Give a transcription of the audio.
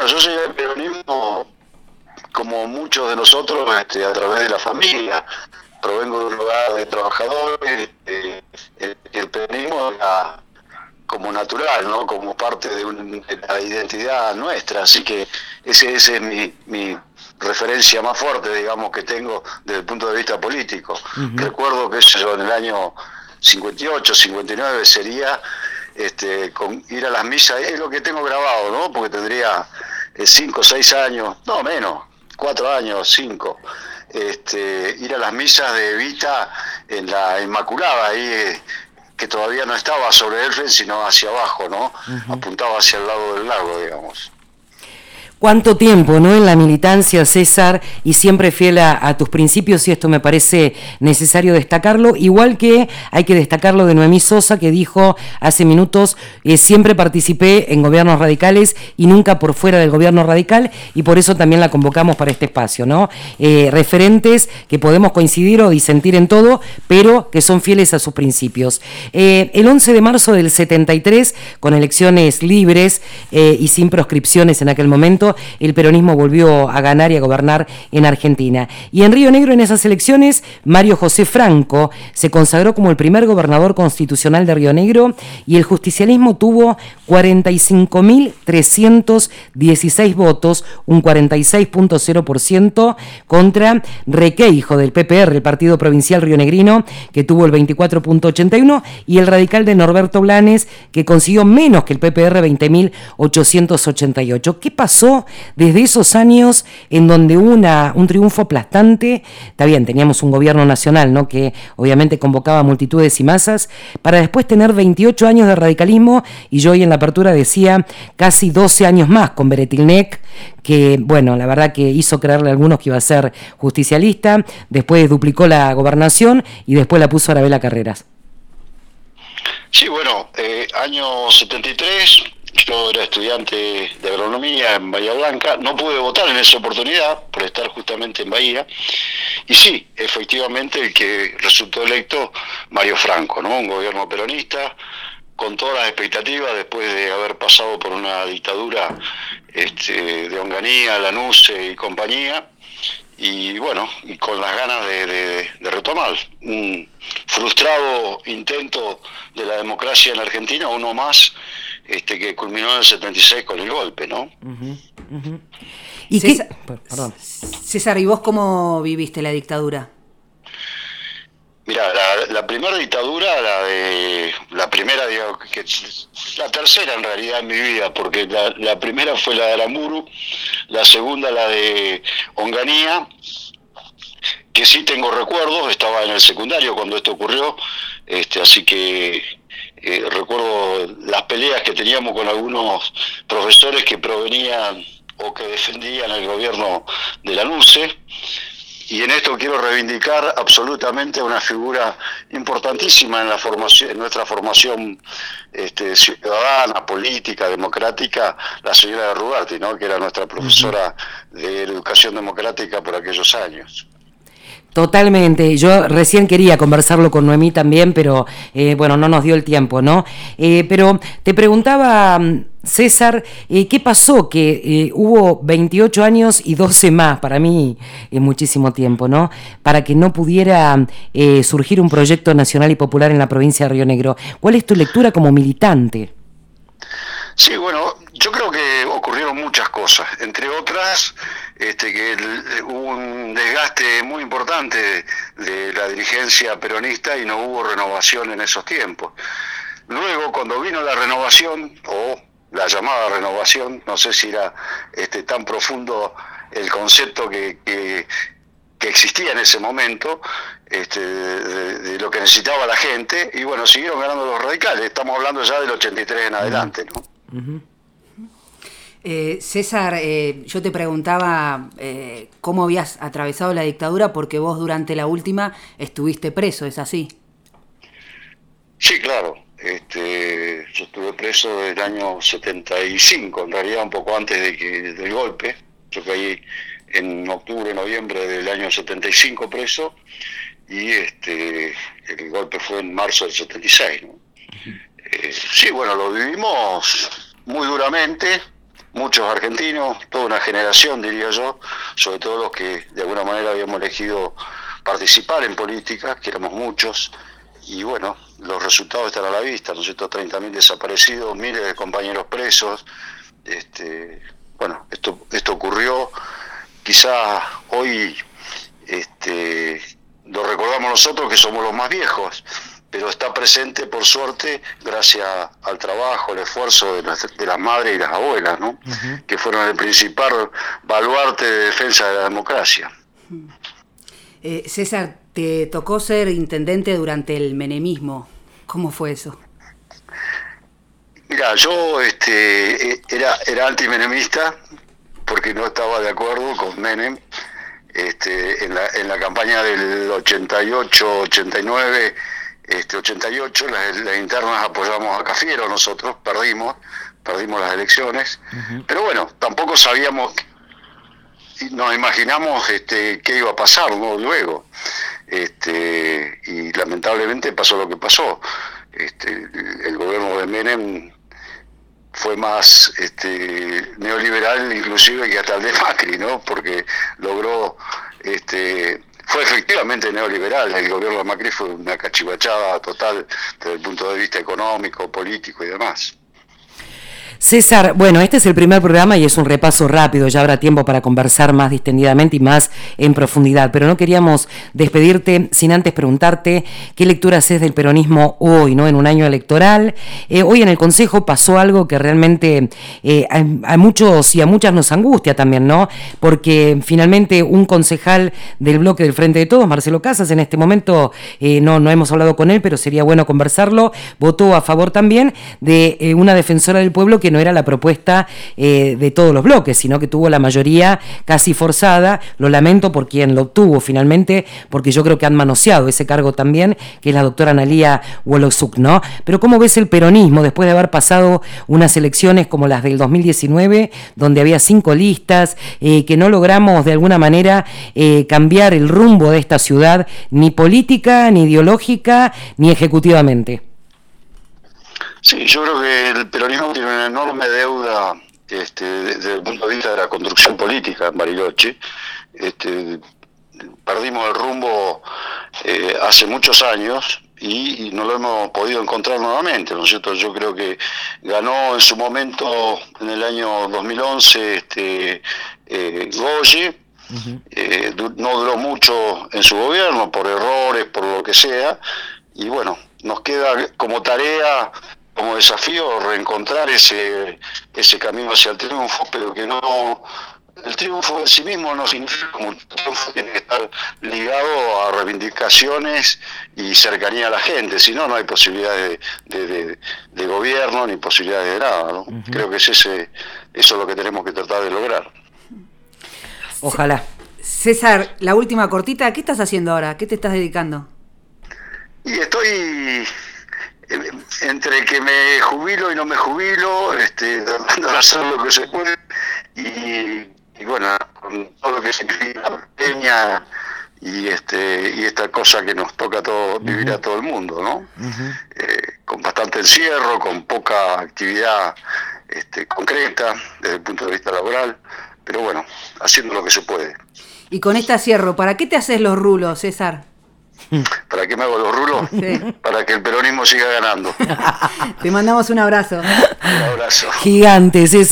yo llegué al peronismo como muchos de nosotros a través de la familia. Provengo de un lugar de trabajadores, el peronismo era como natural, ¿no? Como parte de la identidad nuestra, así que ese es mi referencia más fuerte, digamos, que tengo desde el punto de vista político. Recuerdo que eso en el año 58, 59 sería con ir a las misas, es lo que tengo grabado, ¿no? Porque tendría 5 o 6 años, no menos, 4 años, 5. Ir a las misas de Evita en la Inmaculada, ahí que todavía no estaba sobre Elfen, sino hacia abajo, ¿no? Apuntaba hacia el lado del lago, digamos. Cuánto tiempo, ¿no?, en la militancia, César, y siempre fiel a tus principios, y esto me parece necesario destacarlo, igual que hay que destacarlo de Noemí Sosa, que dijo hace minutos, siempre participé en gobiernos radicales y nunca por fuera del gobierno radical, y por eso también la convocamos para este espacio, ¿no? Referentes que podemos coincidir o disentir en todo, pero que son fieles a sus principios. El 11 de marzo del 73, con elecciones libres y sin proscripciones en aquel momento, el peronismo volvió a ganar y a gobernar en Argentina. Y en Río Negro, en esas elecciones, Mario José Franco se consagró como el primer gobernador constitucional de Río Negro, y el justicialismo tuvo 45.316 votos, un 46.0%, contra Requeijo del PPR, el Partido Provincial Rionegrino, que tuvo el 24.81%, y el radical de Norberto Blanes, que consiguió menos que el PPR, 20.888. ¿Qué pasó desde esos años en donde hubo un triunfo aplastante? Está bien, teníamos un gobierno nacional, ¿no?, que obviamente convocaba multitudes y masas, para después tener 28 años de radicalismo, y yo hoy en la apertura decía casi 12 años más con Beretilnec, que, bueno, la verdad que hizo creerle a algunos que iba a ser justicialista, después duplicó la gobernación y después la puso Arabella Carreras. Sí, bueno, año 73... yo era estudiante de agronomía en Bahía Blanca, no pude votar en esa oportunidad por estar justamente en Bahía, y sí, efectivamente el que resultó electo, Mario Franco, ¿no? Un gobierno peronista, con todas las expectativas después de haber pasado por una dictadura de Onganía, Lanuse y compañía, y bueno, y con las ganas de retomar un frustrado intento de la democracia en Argentina, uno más, que culminó en el 76 con el golpe, ¿no? ¿Y César, perdón. César, ¿y vos cómo viviste la dictadura? Mira, la primera dictadura, la tercera en realidad en mi vida, porque la primera fue la de Aramburu, la segunda la de Onganía, que sí tengo recuerdos, estaba en el secundario cuando esto ocurrió, así que recuerdo las peleas que teníamos con algunos profesores que provenían o que defendían el gobierno de Lanuse. Y en esto quiero reivindicar absolutamente una figura importantísima en nuestra formación ciudadana, política, democrática, la señora Ruberti, ¿no?, que era nuestra profesora de educación democrática por aquellos años. Totalmente, yo recién quería conversarlo con Noemí también, pero bueno, no nos dio el tiempo, ¿no? Pero te preguntaba, César, ¿qué pasó? Que hubo 28 años y 12 más, para mí es muchísimo tiempo, ¿no?, para que no pudiera surgir un proyecto nacional y popular en la provincia de Río Negro. ¿Cuál es tu lectura como militante? Sí, bueno, yo creo que ocurrieron muchas cosas, entre otras que hubo un desgaste muy importante de la dirigencia peronista y no hubo renovación en esos tiempos. Luego, cuando vino la renovación, o la llamada renovación, no sé si era tan profundo el concepto que existía en ese momento, de lo que necesitaba la gente, y bueno, siguieron ganando los radicales, estamos hablando ya del 83 en adelante, ¿no? César, yo te preguntaba cómo habías atravesado la dictadura, porque vos durante la última estuviste preso, ¿es así? Sí, claro. Yo estuve preso desde el año 75, en realidad un poco antes del golpe. Yo caí en octubre, noviembre del año 75 preso, y el golpe fue en marzo del 76, ¿no? Sí, bueno, lo vivimos muy duramente, muchos argentinos, toda una generación, diría yo, sobre todo los que de alguna manera habíamos elegido participar en política, que éramos muchos, y bueno, los resultados están a la vista, ¿no es cierto? 30.000 desaparecidos, miles de compañeros presos. Bueno, esto ocurrió, quizás hoy lo recordamos nosotros que somos los más viejos, pero está presente, por suerte, gracias al trabajo, al esfuerzo de las madres y las abuelas, ¿no? Uh-huh. Que fueron el principal baluarte de defensa de la democracia. César, te tocó ser intendente durante el menemismo. ¿Cómo fue eso? Mira, yo era antimenemista porque no estaba de acuerdo con Menem. En la campaña del 88, 89, 88, las internas apoyamos a Cafiero, nosotros perdimos las elecciones, uh-huh. Pero bueno, tampoco sabíamos, nos imaginamos qué iba a pasar, ¿no? Luego, y lamentablemente pasó lo que pasó. El gobierno de Menem fue más neoliberal inclusive que hasta el de Macri, ¿no? Porque logró, fue efectivamente neoliberal. El gobierno de Macri fue una cachivachada total desde el punto de vista económico, político y demás. César, bueno, este es el primer programa y es un repaso rápido, ya habrá tiempo para conversar más distendidamente y más en profundidad, pero no queríamos despedirte sin antes preguntarte qué lectura haces del peronismo hoy, ¿no? En un año electoral. Hoy en el Consejo pasó algo que realmente a muchos y a muchas nos angustia también, ¿no? Porque finalmente un concejal del bloque del Frente de Todos, Marcelo Casas, en este momento no hemos hablado con él, pero sería bueno conversarlo, votó a favor también de una defensora del pueblo que no era la propuesta de todos los bloques, sino que tuvo la mayoría casi forzada. Lo lamento por quien lo obtuvo finalmente, porque yo creo que han manoseado ese cargo también, que es la doctora Analía Wolosuk, ¿no? Pero ¿cómo ves el peronismo después de haber pasado unas elecciones como las del 2019, donde había 5 listas, que no logramos de alguna manera cambiar el rumbo de esta ciudad, ni política, ni ideológica, ni ejecutivamente? Sí, yo creo que el peronismo tiene una enorme deuda desde el punto de vista de la construcción política en Bariloche. Perdimos el rumbo hace muchos años y no lo hemos podido encontrar nuevamente, ¿no es cierto? Yo creo que ganó en su momento, en el año 2011, Goye. Uh-huh. No duró mucho en su gobierno por errores, por lo que sea, y bueno, nos queda como tarea, como desafío, reencontrar ese camino hacia el triunfo, pero que no, el triunfo en sí mismo no significa como un triunfo, tiene que estar ligado a reivindicaciones y cercanía a la gente, si no, no hay posibilidades de gobierno ni posibilidades de nada, ¿no? Uh-huh. Creo que eso es lo que tenemos que tratar de lograr. Ojalá. César, la última cortita, ¿qué estás haciendo ahora? ¿Qué te estás dedicando? Y estoy entre que me jubilo y no me jubilo, tratando de hacer lo que se puede, y bueno, con todo lo que significa la pandemia y esta cosa que nos toca vivir a todo el mundo, ¿no? Uh-huh. Con bastante encierro, con poca actividad concreta desde el punto de vista laboral, pero bueno, haciendo lo que se puede. Y con este cierro, ¿para qué te haces los rulos, César? ¿Para qué me hago los rulos? Sí. Para que el peronismo siga ganando. Te mandamos un abrazo. Un abrazo. Gigante, César.